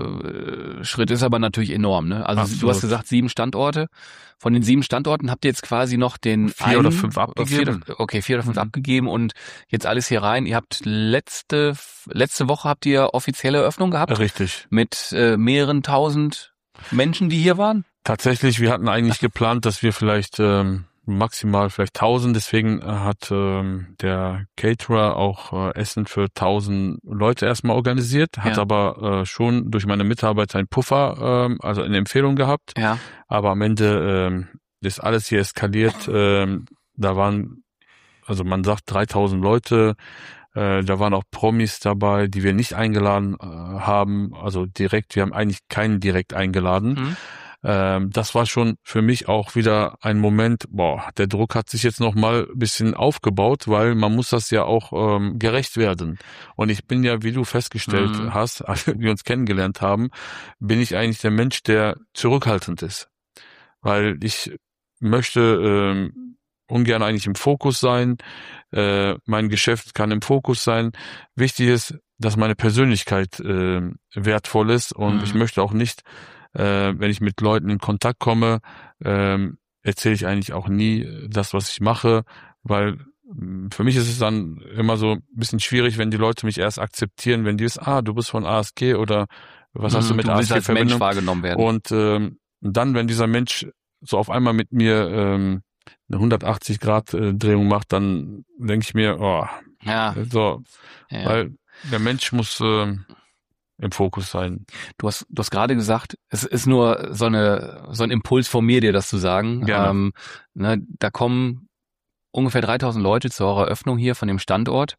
äh, Schritt ist aber natürlich enorm, ne? Also Absolut. Du hast gesagt sieben Standorte. Von den sieben Standorten habt ihr jetzt quasi noch den vier einen, oder fünf abgegeben. Vier, okay, vier oder fünf mhm. abgegeben und jetzt alles hier rein. Ihr habt letzte letzte Woche habt ihr offizielle Eröffnung gehabt. Richtig. Mit äh, mehreren tausend Menschen, die hier waren. Tatsächlich, wir hatten eigentlich geplant, dass wir vielleicht ähm, maximal vielleicht tausend, deswegen hat ähm, der Caterer auch äh, Essen für tausend Leute erstmal organisiert, hat ja. aber äh, schon durch meine Mitarbeiter einen Puffer, ähm, also eine Empfehlung gehabt, ja. aber am Ende ähm, ist alles hier eskaliert, ähm, da waren, also man sagt dreitausend Leute, äh, da waren auch Promis dabei, die wir nicht eingeladen äh, haben, also direkt, wir haben eigentlich keinen direkt eingeladen. Mhm. Ähm, das war schon für mich auch wieder ein Moment, boah, der Druck hat sich jetzt noch mal ein bisschen aufgebaut, weil man muss das ja auch ähm, gerecht werden. Und ich bin ja, wie du festgestellt mhm. hast, als wir uns kennengelernt haben, bin ich eigentlich der Mensch, der zurückhaltend ist. Weil ich möchte ähm, ungern eigentlich im Fokus sein, äh, mein Geschäft kann im Fokus sein. Wichtig ist, dass meine Persönlichkeit äh, wertvoll ist und mhm. ich möchte auch nicht, Äh, wenn ich mit Leuten in Kontakt komme, ähm, erzähle ich eigentlich auch nie das, was ich mache, weil für mich ist es dann immer so ein bisschen schwierig, wenn die Leute mich erst akzeptieren, wenn die wissen, ah, du bist von A S G oder was hast du mit du A S G als Verbindung? Mensch wahrgenommen werden. Und ähm, dann, wenn dieser Mensch so auf einmal mit mir ähm, eine hundertachtzig Grad Drehung macht, dann denke ich mir, oh, ja. so, ja. weil der Mensch muss äh, im Fokus sein. Du hast, du hast gerade gesagt, es ist nur so eine, so ein Impuls von mir, dir das zu sagen. Ähm, ne, da kommen ungefähr dreitausend Leute zu eurer Eröffnung hier von dem Standort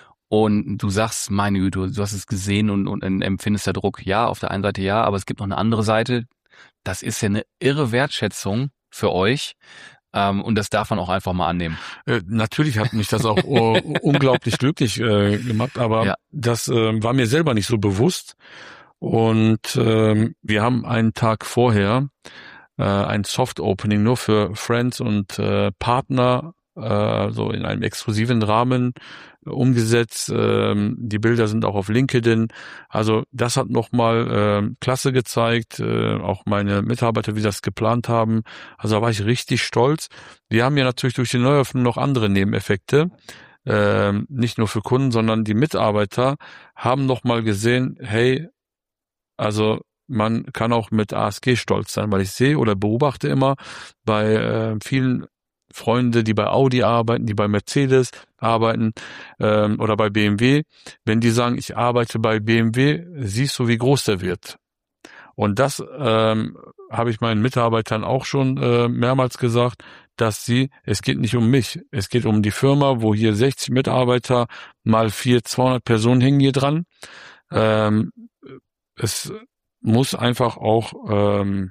und du sagst, meine Güte, du hast es gesehen und, und empfindest der Druck. Ja, auf der einen Seite ja, aber es gibt noch eine andere Seite. Das ist ja eine irre Wertschätzung für euch. Ähm, und das darf man auch einfach mal annehmen. Äh, natürlich hat mich das auch uh, unglaublich glücklich äh, gemacht, aber ja. das äh, war mir selber nicht so bewusst. Und ähm, wir haben einen Tag vorher äh, ein Soft-Opening nur für Friends und äh, Partner, äh, so in einem exklusiven Rahmen äh, umgesetzt. Ähm, die Bilder sind auch auf LinkedIn. Also das hat nochmal äh, klasse gezeigt, äh, auch meine Mitarbeiter, wie das geplant haben. Also da war ich richtig stolz. Wir haben ja natürlich durch die Neuöffnung noch andere Nebeneffekte. Ähm, nicht nur für Kunden, sondern die Mitarbeiter haben nochmal gesehen, hey, also man kann auch mit A S G stolz sein, weil ich sehe oder beobachte immer bei äh, vielen Freunde, die bei Audi arbeiten, die bei Mercedes arbeiten ähm, oder bei B M W, wenn die sagen, ich arbeite bei B M W, siehst du, wie groß der wird. Und das ähm, habe ich meinen Mitarbeitern auch schon äh, mehrmals gesagt, dass sie, es geht nicht um mich, es geht um die Firma, wo hier sechzig Mitarbeiter mal vier, zweihundert Personen hängen hier dran. Ähm, es muss einfach auch ähm,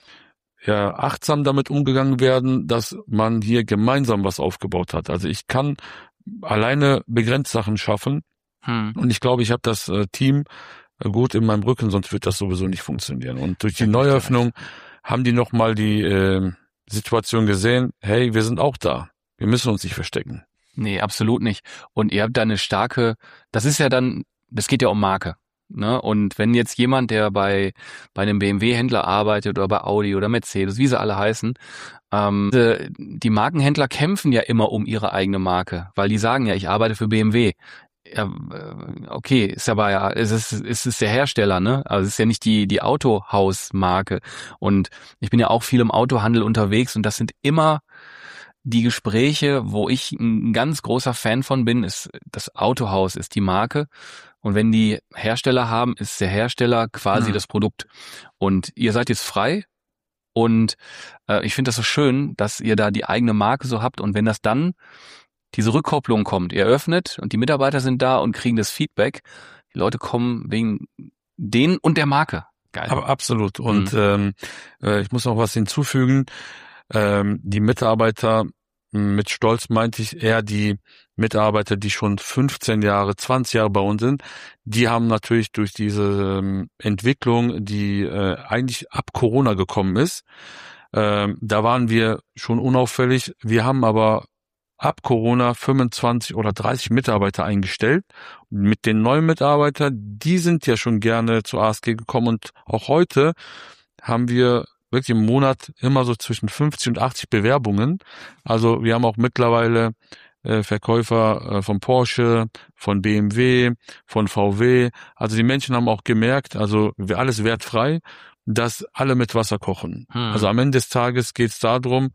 ja, achtsam damit umgegangen werden, dass man hier gemeinsam was aufgebaut hat. Also ich kann alleine begrenzt Sachen schaffen hm. und ich glaube, ich habe das äh, Team gut in meinem Rücken, sonst wird das sowieso nicht funktionieren. Und durch die Neuöffnung haben die nochmal die äh, Situation gesehen, hey, wir sind auch da. Wir müssen uns nicht verstecken. Nee, absolut nicht. Und ihr habt da eine starke, das ist ja dann, das geht ja um Marke. Ne? Und wenn jetzt jemand, der bei bei einem B M W-Händler arbeitet oder bei Audi oder Mercedes, wie sie alle heißen, ähm, die Markenhändler kämpfen ja immer um ihre eigene Marke, weil die sagen ja, ich arbeite für B M W. Ja, okay, ist aber ja, es ist, es ist der Hersteller, ne? Also es ist ja nicht die die Autohausmarke. Und ich bin ja auch viel im Autohandel unterwegs und das sind immer die Gespräche, wo ich ein ganz großer Fan von bin, ist das Autohaus, ist die Marke. Und wenn die Hersteller haben, ist der Hersteller quasi mhm. das Produkt. Und ihr seid jetzt frei. Und äh, ich finde das so schön, dass ihr da die eigene Marke so habt. Und wenn das dann diese Rückkopplung kommt, ihr öffnet und die Mitarbeiter sind da und kriegen das Feedback, die Leute kommen wegen denen und der Marke. Geil. Aber absolut. Und mhm. ähm, äh, ich muss noch was hinzufügen. Ähm, die Mitarbeiter, mit Stolz meinte ich eher die Mitarbeiter, die schon fünfzehn Jahre, zwanzig Jahre bei uns sind, die haben natürlich durch diese ähm, Entwicklung, die äh, eigentlich ab Corona gekommen ist, ähm, da waren wir schon unauffällig. Wir haben aber ab Corona fünfundzwanzig oder dreißig Mitarbeiter eingestellt. Mit den neuen Mitarbeitern, die sind ja schon gerne zur A S G gekommen und auch heute haben wir wirklich im Monat immer so zwischen fünfzig und achtzig Bewerbungen. Also wir haben auch mittlerweile äh, Verkäufer äh, von Porsche, von B M W, von V W. Also die Menschen haben auch gemerkt, also wir alles wertfrei, dass alle mit Wasser kochen. Hm. Also am Ende des Tages geht es darum,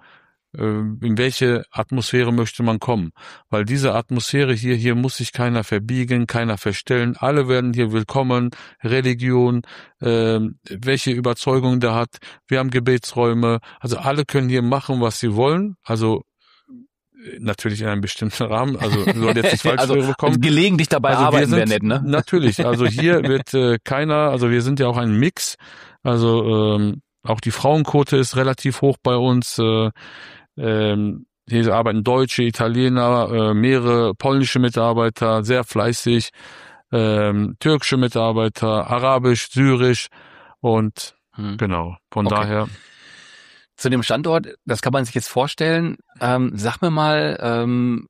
in welche Atmosphäre möchte man kommen. Weil diese Atmosphäre hier, hier muss sich keiner verbiegen, keiner verstellen. Alle werden hier willkommen. Religion, äh, welche Überzeugung der hat. Wir haben Gebetsräume. Also alle können hier machen, was sie wollen. Also natürlich in einem bestimmten Rahmen. Also soll jetzt nicht falsch also, rüberkommen. Also gelegentlich dabei also arbeiten wäre nett, ne? Natürlich. Also hier wird äh, keiner, also wir sind ja auch ein Mix. Also ähm, auch die Frauenquote ist relativ hoch bei uns. Äh, Ähm, hier arbeiten Deutsche, Italiener, äh, mehrere polnische Mitarbeiter, sehr fleißig, ähm, türkische Mitarbeiter, arabisch, syrisch und hm. genau, von okay. daher. Zu dem Standort, das kann man sich jetzt vorstellen, ähm, sag mir mal, ähm,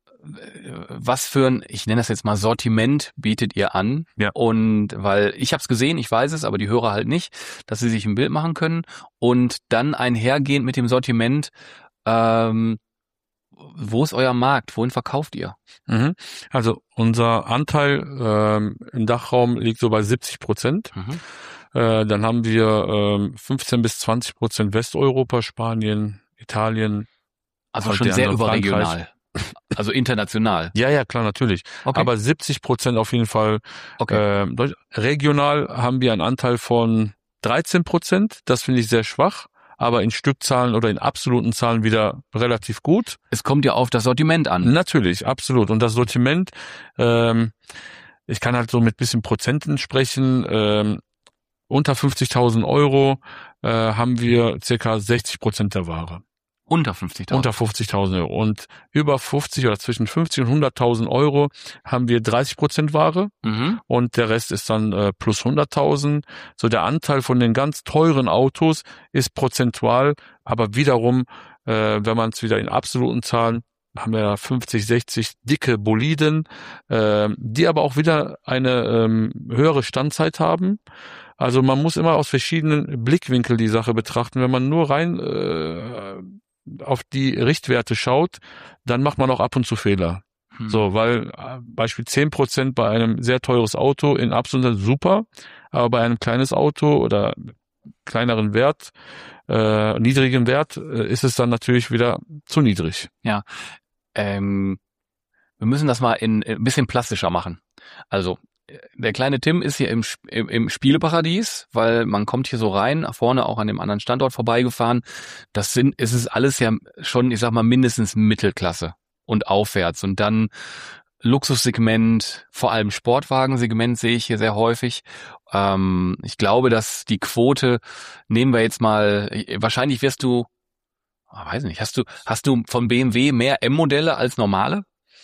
was für ein, ich nenne das jetzt mal Sortiment bietet ihr an? Ja. Und weil ich habe es gesehen, ich weiß es, aber die Hörer halt nicht, dass sie sich ein Bild machen können und dann einhergehend mit dem Sortiment. Ähm, wo ist euer Markt? Wohin verkauft ihr? Mhm. Also unser Anteil ähm, im Dachraum liegt so bei siebzig Prozent. Mhm. Äh, dann haben wir ähm, fünfzehn bis zwanzig Prozent Westeuropa, Spanien, Italien. Also schon sehr überregional. Also international. Ja, ja, klar, natürlich. Okay. Aber siebzig Prozent auf jeden Fall. Okay. Äh, regional haben wir einen Anteil von dreizehn Prozent. Das finde ich sehr schwach. Aber in Stückzahlen oder in absoluten Zahlen wieder relativ gut. Es kommt ja auf das Sortiment an. Natürlich, absolut. Und das Sortiment, ähm, ich kann halt so mit bisschen Prozenten sprechen, ähm, unter fünfzigtausend Euro äh, haben wir circa sechzig Prozent der Ware. Unter fünfzigtausend? Unter fünfzigtausend Euro. Und über fünfzig oder zwischen fünfzig und hunderttausend Euro haben wir dreißig Prozent Ware Mhm. und der Rest ist dann äh, plus hunderttausend. So der Anteil von den ganz teuren Autos ist prozentual, aber wiederum, äh, wenn man es wieder in absoluten Zahlen, haben wir fünfzig, sechzig dicke Boliden, äh, die aber auch wieder eine ähm, höhere Standzeit haben. Also man muss immer aus verschiedenen Blickwinkeln die Sache betrachten. Wenn man nur rein äh, auf die Richtwerte schaut, dann macht man auch ab und zu Fehler. Hm. So, weil äh, Beispiel zehn Prozent bei einem sehr teures Auto in absolut super, aber bei einem kleines Auto oder kleineren Wert, äh, niedrigen Wert, äh, ist es dann natürlich wieder zu niedrig. Ja, ähm, wir müssen das mal in, in ein bisschen plastischer machen. Also der kleine Tim ist hier im, im, im Spieleparadies, weil man kommt hier so rein, vorne auch an dem anderen Standort vorbeigefahren. Das sind, es ist alles ja schon, ich sag mal, mindestens Mittelklasse und aufwärts. Und dann Luxussegment, vor allem Sportwagensegment sehe ich hier sehr häufig. Ähm, ich glaube, dass die Quote, nehmen wir jetzt mal, wahrscheinlich wirst du, oh, weiß nicht, hast du, hast du von B M W mehr M-Modelle als normale?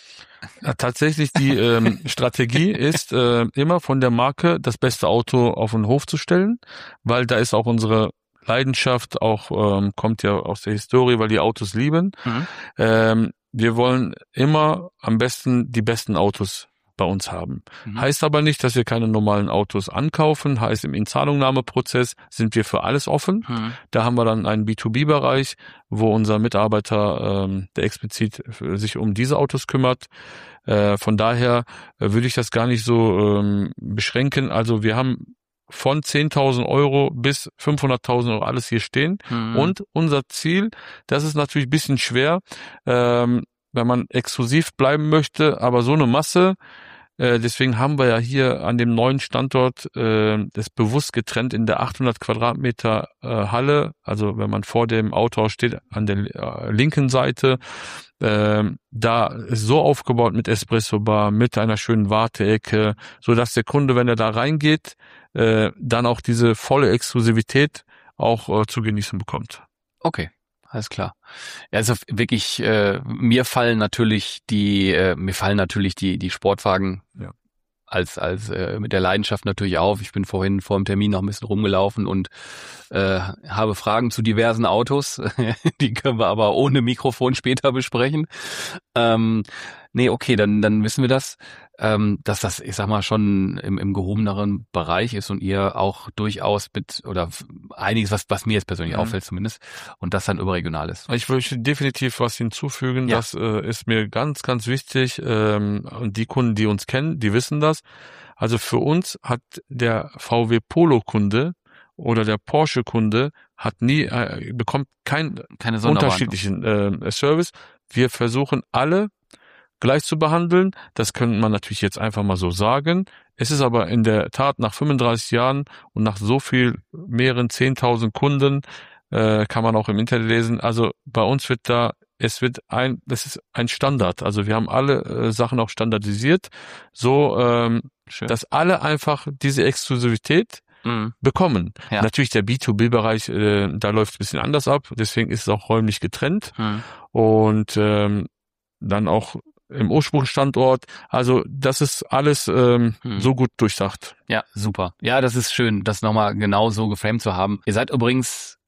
Ja, tatsächlich die ähm, Strategie ist äh, immer von der Marke das beste Auto auf den Hof zu stellen, weil da ist auch unsere Leidenschaft, auch ähm, kommt ja aus der Historie, weil die Autos lieben. Mhm. Ähm, wir wollen immer am besten die besten Autos bei uns haben. Mhm. Heißt aber nicht, dass wir keine normalen Autos ankaufen. Heißt, im Inzahlungnahmeprozess sind wir für alles offen. Mhm. Da haben wir dann einen B zwei B-Bereich, wo unser Mitarbeiter, ähm, der explizit sich um diese Autos kümmert. Äh, von daher äh, würde ich das gar nicht so ähm, beschränken. Also wir haben von zehntausend Euro bis fünfhunderttausend Euro alles hier stehen. Mhm. Und unser Ziel, das ist natürlich ein bisschen schwer, ähm, wenn man exklusiv bleiben möchte, aber so eine Masse, äh, deswegen haben wir ja hier an dem neuen Standort äh, das bewusst getrennt in der achthundert Quadratmeter äh, Halle, also wenn man vor dem Autohaus steht, an der äh, linken Seite, äh, da ist so aufgebaut mit Espresso-Bar, mit einer schönen Warteecke, so dass der Kunde, wenn er da reingeht, äh, dann auch diese volle Exklusivität auch äh, zu genießen bekommt. Okay. Alles klar. Ja, also wirklich, äh, mir fallen natürlich die, äh, mir fallen natürlich die die Sportwagen ja. als als äh, mit der Leidenschaft natürlich auf. Ich bin vorhin vor dem Termin noch ein bisschen rumgelaufen und äh, habe Fragen zu diversen Autos. Die können wir aber ohne Mikrofon später besprechen. Ähm, nee, okay, dann dann wissen wir das, ähm, dass das, ich sag mal, schon im, im gehobeneren Bereich ist und ihr auch durchaus mit, oder einiges, was was mir jetzt persönlich mhm. auffällt zumindest, und das dann überregional ist. Ich möchte definitiv was hinzufügen, ja. Das äh, ist mir ganz, ganz wichtig, ähm, und die Kunden, die uns kennen, die wissen das. Also für uns hat der V W Polo-Kunde oder der Porsche-Kunde hat nie, äh, bekommt keinen Keine unterschiedlichen äh, Service. Wir versuchen alle gleich zu behandeln. Das könnte man natürlich jetzt einfach mal so sagen. Es ist aber in der Tat nach fünfunddreißig Jahren und nach so viel, mehreren zehntausend Kunden, äh, kann man auch im Internet lesen. Also bei uns wird da, es wird ein, das ist ein Standard. Also wir haben alle äh, Sachen auch standardisiert, so, ähm, dass alle einfach diese Exklusivität mhm. bekommen. Ja. Natürlich der B zwei B-Bereich, äh, da läuft es ein bisschen anders ab. Deswegen ist es auch räumlich getrennt. Mhm. Und ähm, dann auch im Ursprungsstandort. Also das ist alles ähm, hm. so gut durchdacht. Ja, super. Ja, das ist schön, das nochmal genau so geframed zu haben. Ihr seid übrigens,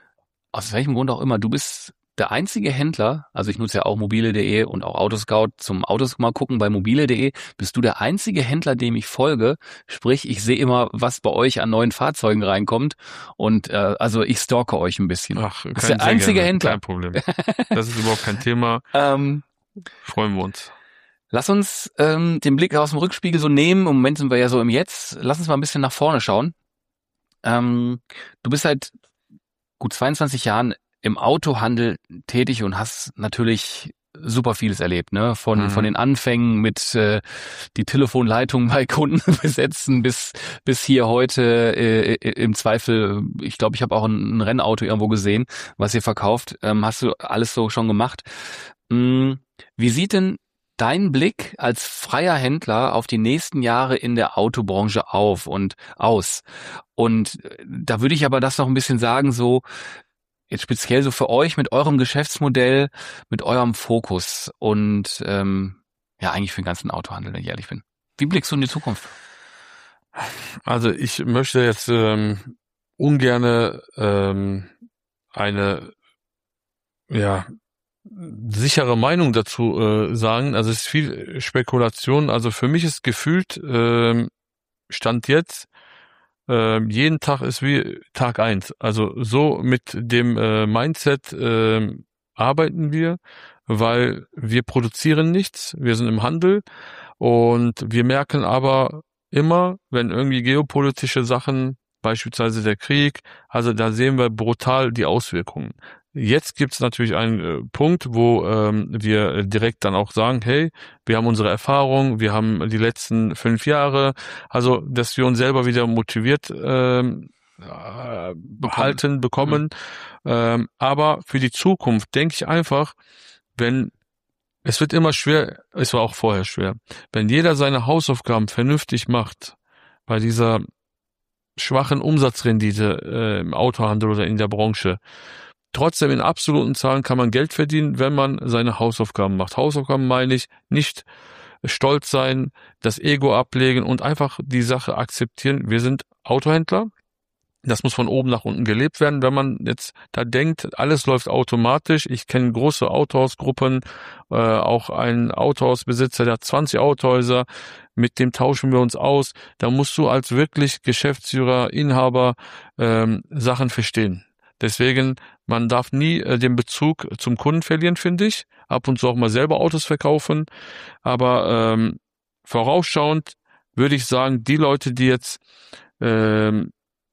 aus welchem Grund auch immer, du bist der einzige Händler, also ich nutze ja auch mobile punkt de und auch Autoscout zum Autos mal gucken bei mobile punkt de, bist du der einzige Händler, dem ich folge. Sprich, ich sehe immer, was bei euch an neuen Fahrzeugen reinkommt und äh, also ich stalke euch ein bisschen. Ach, das ist der einzige gerne. Händler. Kein Problem. Das ist überhaupt kein Thema. ähm, Freuen wir uns. Lass uns ähm, den Blick aus dem Rückspiegel so nehmen. Im Moment sind wir ja so im Jetzt. Lass uns mal ein bisschen nach vorne schauen. Ähm, du bist seit gut zweiundzwanzig Jahren im Autohandel tätig und hast natürlich super vieles erlebt, ne? Von mhm. von den Anfängen mit äh, die Telefonleitung bei Kunden besetzen bis bis hier heute äh, im Zweifel. Ich glaube, ich habe auch ein, ein Rennauto irgendwo gesehen, was ihr verkauft. Ähm, hast du alles so schon gemacht? Hm, wie sieht denn dein Blick als freier Händler auf die nächsten Jahre in der Autobranche auf und aus? Und da würde ich aber das noch ein bisschen sagen, so jetzt speziell so für euch mit eurem Geschäftsmodell, mit eurem Fokus und ähm, ja eigentlich für den ganzen Autohandel, wenn ich ehrlich bin. Wie blickst du in die Zukunft? Also ich möchte jetzt ähm, ungerne ähm, eine ja sichere Meinung dazu äh, sagen. Also es ist viel Spekulation. Also für mich ist gefühlt ähm, Stand jetzt äh, jeden Tag ist wie Tag eins. Also so mit dem äh, Mindset äh, arbeiten wir, weil wir produzieren nichts. Wir sind im Handel und wir merken aber immer, wenn irgendwie geopolitische Sachen, beispielsweise der Krieg, also da sehen wir brutal die Auswirkungen. Jetzt gibt es natürlich einen äh, Punkt, wo ähm, wir direkt dann auch sagen, hey, wir haben unsere Erfahrung, wir haben die letzten fünf Jahre, also dass wir uns selber wieder motiviert ähm, äh, halten, bekommen. Mhm. Ähm, aber für die Zukunft denke ich einfach, wenn es wird immer schwer, es war auch vorher schwer, wenn jeder seine Hausaufgaben vernünftig macht, bei dieser schwachen Umsatzrendite äh, im Autohandel oder in der Branche, trotzdem in absoluten Zahlen kann man Geld verdienen, wenn man seine Hausaufgaben macht. Hausaufgaben meine ich, nicht stolz sein, das Ego ablegen und einfach die Sache akzeptieren. Wir sind Autohändler. Das muss von oben nach unten gelebt werden. Wenn man jetzt da denkt, alles läuft automatisch. Ich kenne große Autohausgruppen, äh, auch einen Autohausbesitzer, der hat zwanzig Autohäuser, mit dem tauschen wir uns aus. Da musst du als wirklich Geschäftsführer, Inhaber ähm, Sachen verstehen. Deswegen, man darf nie äh, den Bezug zum Kunden verlieren, finde ich. Ab und zu auch mal selber Autos verkaufen. Aber ähm, vorausschauend würde ich sagen, die Leute, die jetzt ähm,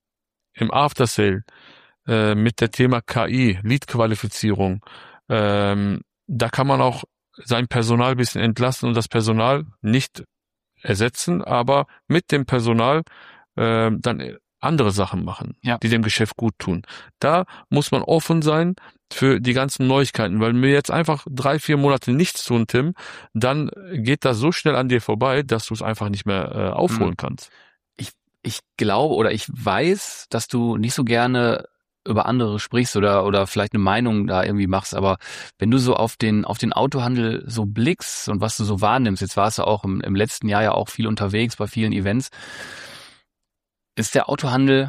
im Aftersale äh, mit der Thema K I, Lead-Qualifizierung, ähm, da kann man auch sein Personal ein bisschen entlasten und das Personal nicht ersetzen, aber mit dem Personal äh, dann andere Sachen machen, ja, die dem Geschäft gut tun. Da muss man offen sein für die ganzen Neuigkeiten, weil wir jetzt einfach drei, vier Monate nichts tun, Tim, dann geht das so schnell an dir vorbei, dass du es einfach nicht mehr äh, aufholen mhm. kannst. Ich, ich glaube oder ich weiß, dass du nicht so gerne über andere sprichst oder oder vielleicht eine Meinung da irgendwie machst, aber wenn du so auf den auf den Autohandel so blickst und was du so wahrnimmst, jetzt warst du auch im, im letzten Jahr ja auch viel unterwegs bei vielen Events, ist der Autohandel,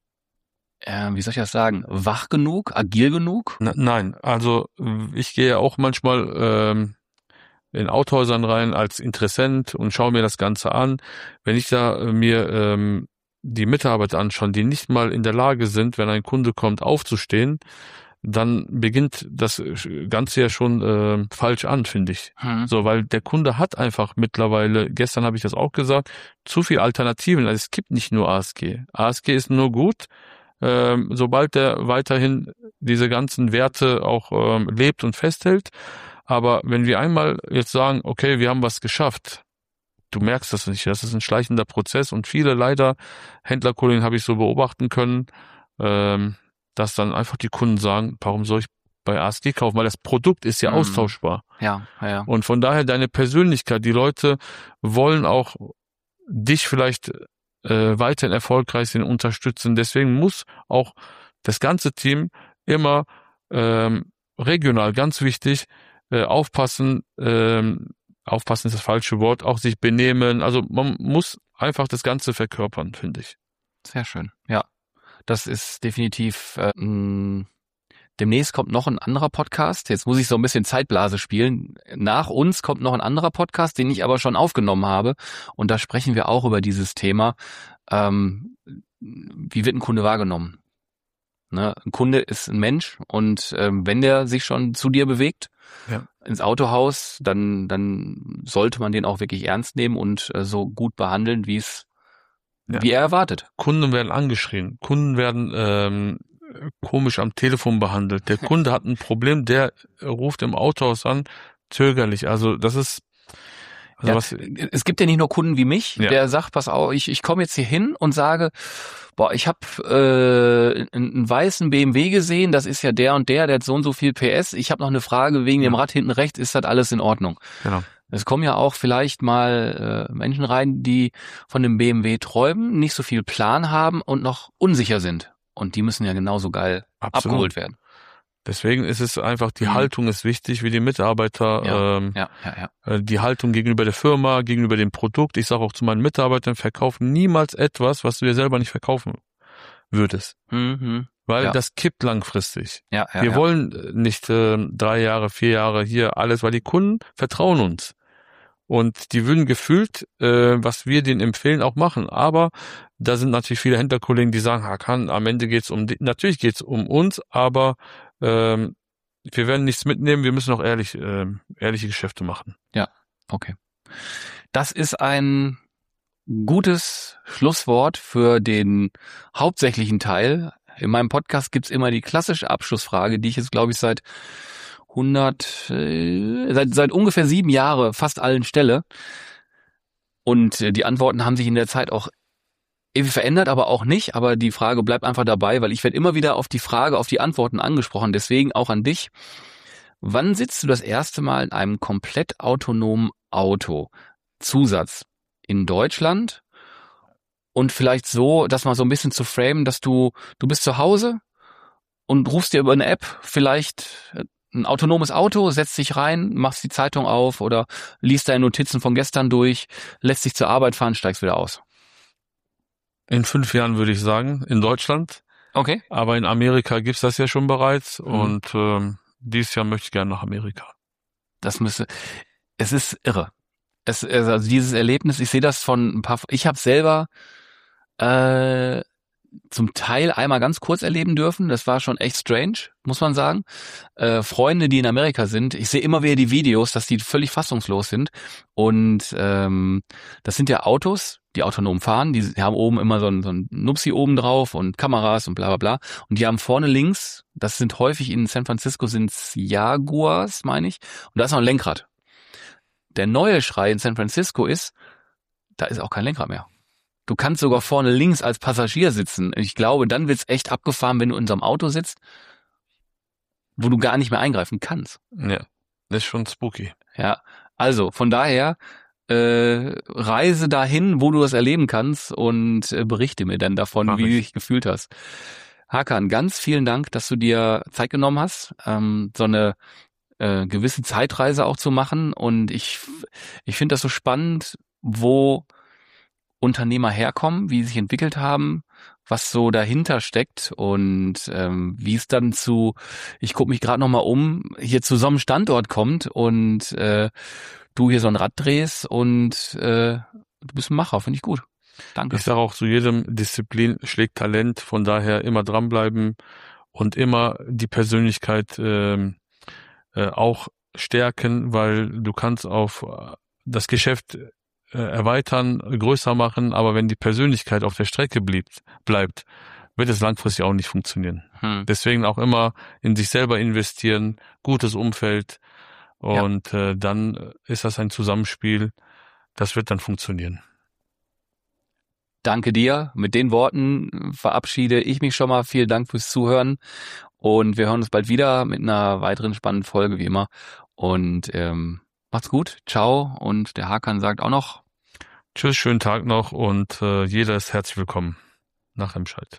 äh, wie soll ich das sagen, wach genug, agil genug? Na, nein, also ich gehe auch manchmal ähm, in Autohäusern rein als Interessent und schaue mir das Ganze an. Wenn ich da äh, mir ähm, die Mitarbeiter anschaue, die nicht mal in der Lage sind, wenn ein Kunde kommt, aufzustehen, dann beginnt das Ganze ja schon äh, falsch an, finde ich. Hm. So, weil der Kunde hat einfach mittlerweile, gestern habe ich das auch gesagt, zu viele Alternativen. Also es gibt nicht nur A S G. A S G ist nur gut, ähm, sobald er weiterhin diese ganzen Werte auch ähm, lebt und festhält. Aber wenn wir einmal jetzt sagen, okay, wir haben was geschafft, du merkst das nicht, das ist ein schleichender Prozess und viele leider Händlerkollegen habe ich so beobachten können, ähm, dass dann einfach die Kunden sagen, warum soll ich bei A S G kaufen? Weil das Produkt ist ja mhm. austauschbar. Ja, ja. Und von daher deine Persönlichkeit, die Leute wollen auch dich vielleicht äh, weiterhin erfolgreich sein, unterstützen. Deswegen muss auch das ganze Team immer ähm, regional, ganz wichtig, äh, aufpassen, ähm, aufpassen ist das falsche Wort, auch sich benehmen. Also man muss einfach das Ganze verkörpern, finde ich. Sehr schön, ja. Das ist definitiv, äh, mh, demnächst kommt noch ein anderer Podcast. Jetzt muss ich so ein bisschen Zeitblase spielen. Nach uns kommt noch ein anderer Podcast, den ich aber schon aufgenommen habe. Und da sprechen wir auch über dieses Thema. Ähm, wie wird ein Kunde wahrgenommen? Ne? Ein Kunde ist ein Mensch und ähm, wenn der sich schon zu dir bewegt, ja, ins Autohaus, dann, dann sollte man den auch wirklich ernst nehmen und äh, so gut behandeln, wie es Ja. wie er erwartet. Kunden werden angeschrien, Kunden werden ähm, komisch am Telefon behandelt. Der Kunde hat ein Problem, der ruft im Autohaus an, zögerlich. Also das ist also ja, was. Es gibt ja nicht nur Kunden wie mich, ja, der sagt, pass auf, ich, ich komme jetzt hier hin und sage, boah, ich habe äh, einen, einen weißen B M W gesehen, das ist ja der und der, der hat so und so viel P S. Ich habe noch eine Frage wegen ja. dem Rad hinten rechts, ist das alles in Ordnung? Genau. Es kommen ja auch vielleicht mal äh, Menschen rein, die von dem B M W träumen, nicht so viel Plan haben und noch unsicher sind. Und die müssen ja genauso geil Absolut. abgeholt werden. Deswegen ist es einfach, die Mhm. Haltung ist wichtig, wie die Mitarbeiter, Ja, ähm, ja, ja, ja. äh, die Haltung gegenüber der Firma, gegenüber dem Produkt. Ich sage auch zu meinen Mitarbeitern, verkauf niemals etwas, was du dir selber nicht verkaufen würdest. Mhm. Weil Ja. das kippt langfristig. Ja, ja, Wir ja. wollen äh, nicht äh, drei Jahre, vier Jahre hier alles, weil die Kunden vertrauen uns. Und die würden gefühlt, äh, was wir denen empfehlen, auch machen. Aber da sind natürlich viele Händlerkollegen, die sagen, Hakan, am Ende geht's um, die, natürlich geht's um uns, aber ähm, wir werden nichts mitnehmen, wir müssen auch ehrlich, äh, ehrliche Geschäfte machen. Ja, okay. Das ist ein gutes Schlusswort für den hauptsächlichen Teil. In meinem Podcast gibt's immer die klassische Abschlussfrage, die ich jetzt, glaube ich, seit hundert, äh, seit, seit ungefähr sieben Jahre fast allen stelle. Und äh, die Antworten haben sich in der Zeit auch irgendwie verändert, aber auch nicht. Aber die Frage bleibt einfach dabei, weil ich werde immer wieder auf die Frage, auf die Antworten angesprochen. Deswegen auch an dich. Wann sitzt du das erste Mal in einem komplett autonomen Auto? Zusatz. In Deutschland? Und vielleicht so, das mal so ein bisschen zu framen, dass du, du bist zu Hause und rufst dir über eine App vielleicht ein autonomes Auto, setzt dich rein, machst die Zeitung auf oder liest deine Notizen von gestern durch, lässt dich zur Arbeit fahren, steigst wieder aus. In fünf Jahren würde ich sagen, in Deutschland. Okay. Aber in Amerika gibt's das ja schon bereits. Mhm. Und ähm, dieses Jahr möchte ich gerne nach Amerika. Das müsste, es ist irre. Es, also dieses Erlebnis, ich sehe das von ein paar, ich habe selber äh, zum Teil einmal ganz kurz erleben dürfen. Das war schon echt strange, muss man sagen. Äh, Freunde, die in Amerika sind, ich sehe immer wieder die Videos, dass die völlig fassungslos sind. Und ähm, das sind ja Autos, die autonom fahren. Die haben oben immer so ein, so ein Nupsi oben drauf und Kameras und bla bla bla. Und die haben vorne links, das sind häufig in San Francisco sind's Jaguars, meine ich. Und da ist noch ein Lenkrad. Der neue Schrei in San Francisco ist, da ist auch kein Lenkrad mehr. Du kannst sogar vorne links als Passagier sitzen. Ich glaube, dann wird's echt abgefahren, wenn du in so einem Auto sitzt, wo du gar nicht mehr eingreifen kannst. Ja, das ist schon spooky. Ja, also von daher äh, reise dahin, wo du das erleben kannst und äh, berichte mir dann davon, Mach wie du ich. dich gefühlt hast. Hakan, ganz vielen Dank, dass du dir Zeit genommen hast, ähm, so eine äh, gewisse Zeitreise auch zu machen. Und ich, ich finde das so spannend, wo Unternehmer herkommen, wie sie sich entwickelt haben, was so dahinter steckt und ähm, wie es dann zu, ich gucke mich gerade noch mal um, hier zu so einem Standort kommt und äh, du hier so ein Rad drehst und äh, du bist ein Macher, finde ich gut. Danke. Ich sage auch, zu jedem Disziplin schlägt Talent, von daher immer dranbleiben und immer die Persönlichkeit ähm, äh, auch stärken, weil du kannst auf äh, das Geschäft äh, erweitern, größer machen, aber wenn die Persönlichkeit auf der Strecke bleibt, bleibt, wird es langfristig auch nicht funktionieren. Hm. Deswegen auch immer in sich selber investieren, gutes Umfeld und ja. äh, dann ist das ein Zusammenspiel, das wird dann funktionieren. Danke dir. Mit den Worten verabschiede ich mich schon mal. Vielen Dank fürs Zuhören und wir hören uns bald wieder mit einer weiteren spannenden Folge wie immer. Und ähm, macht's gut. Ciao. Und der Hakan sagt auch noch Tschüss, schönen Tag noch und äh, jeder ist herzlich willkommen nach Remscheid.